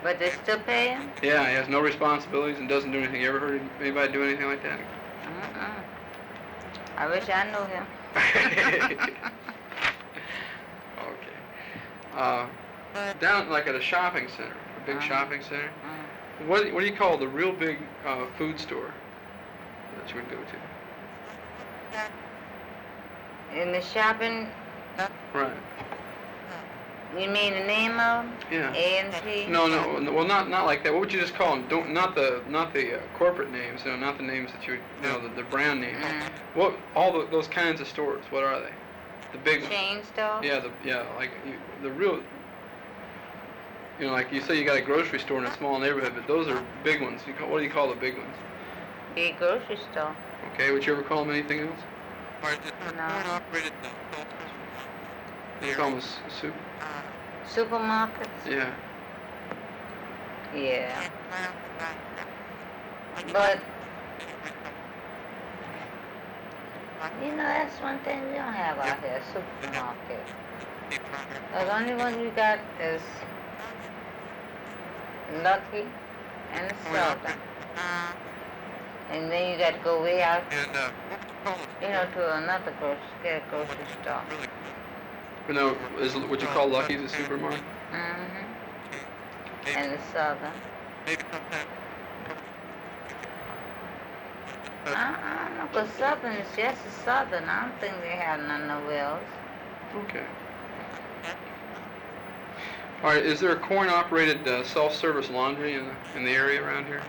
But they still pay him? Yeah, he has no responsibilities and doesn't do anything. You ever heard anybody do anything like that? I wish I knew him. Okay. Down like at a shopping center, a big shopping center. What do you call the real big food store that you would go to? In the shopping? Right. You mean the name of them? Yeah. A&P? No. Well, not like that. What would you just call them? Not the corporate names. Not the names that the brand names. What those kinds of stores? What are they? The big ones. Chain store? Yeah, like the real. Like you say, you got a grocery store in a small neighborhood, but those are big ones. What do you call the big ones? Big grocery store. Okay. Would you ever call them anything else? No. You call them Supermarkets? Yeah. Yeah. But, that's one thing we don't have out here, supermarket. The only one we got is Lucky and Southern. And then you got to go way out, to another grocery store. No, would you call Lucky's a supermarket? And the Southern. I don't know, because Southern is just a Southern. I don't think they have none nowhere else. Okay. All right, is there a coin-operated self-service laundry in the area around here?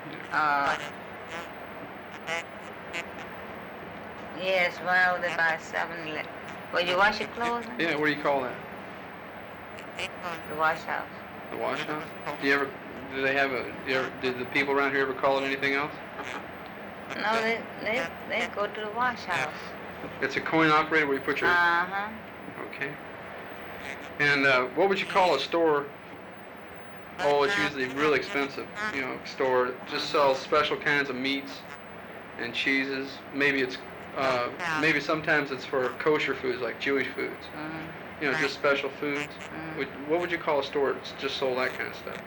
Yes, one over there by 7-Eleven. Where you wash your clothes? Yeah, what do you call that? The wash house. The wash house? Did the people around here ever call it anything else? No, they go to the wash house. It's a coin-operated where you put your... Okay. And what would you call a store? Oh, it's usually real expensive, store. It just sells special kinds of meats and cheeses. Maybe it's maybe sometimes it's for kosher foods like Jewish foods. Just special foods. What would you call a store that's just sold that kind of stuff?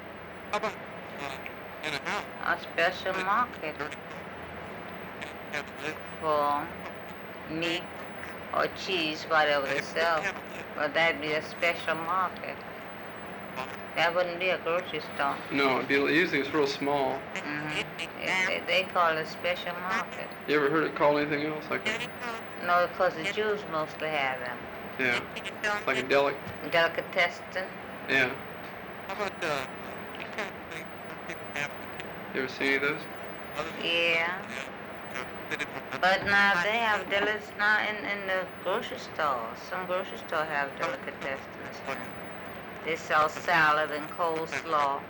A special market for meat or cheese, whatever they sell. But that'd be a special market. That wouldn't be a grocery store. No, usually it's real small. They call it a special market. You ever heard it called anything else like that? No, because the Jews mostly have them. Yeah, like a delicatessen. Yeah. You ever see any of those? Yeah. But now they have delis now in the grocery stores. Some grocery stores have delicatessens. They sell salad and coleslaw.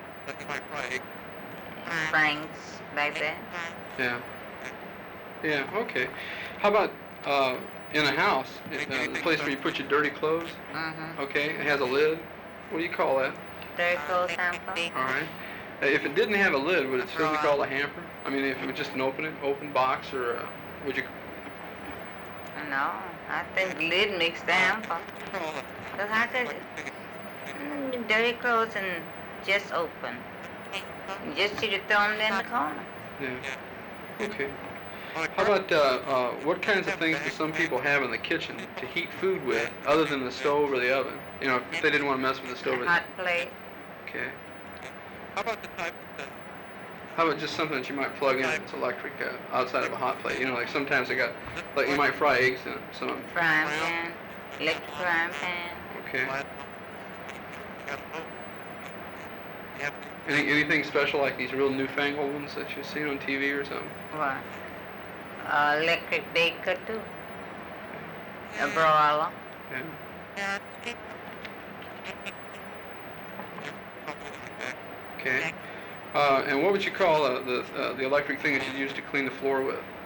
Franks, like that. Yeah, okay. How about in a house, the place where you put your dirty clothes? Okay, it has a lid. What do you call that? Dirty clothes hamper. All right. If it didn't have a lid, would it still be called a hamper? I mean, if it was just an open box, or would you? No, I think lid makes the hamper. Because how could dirty clothes and just open? You just see to throw them in the corner. Yeah. Okay. How about what kinds of things do some people have in the kitchen to heat food with, other than the stove or the oven? If they didn't want to mess with the stove. Hot plate. Okay. How about the type of How about just something that you might plug in that's electric outside of a hot plate? Like sometimes they got, like you might fry eggs in some. Frying pan, electric frying pan. Okay. Anything special like these real newfangled ones that you've seen on TV or something? What? Electric baker too. A broiler. Yeah. Okay. And what would you call the electric thing that you use to clean the floor with?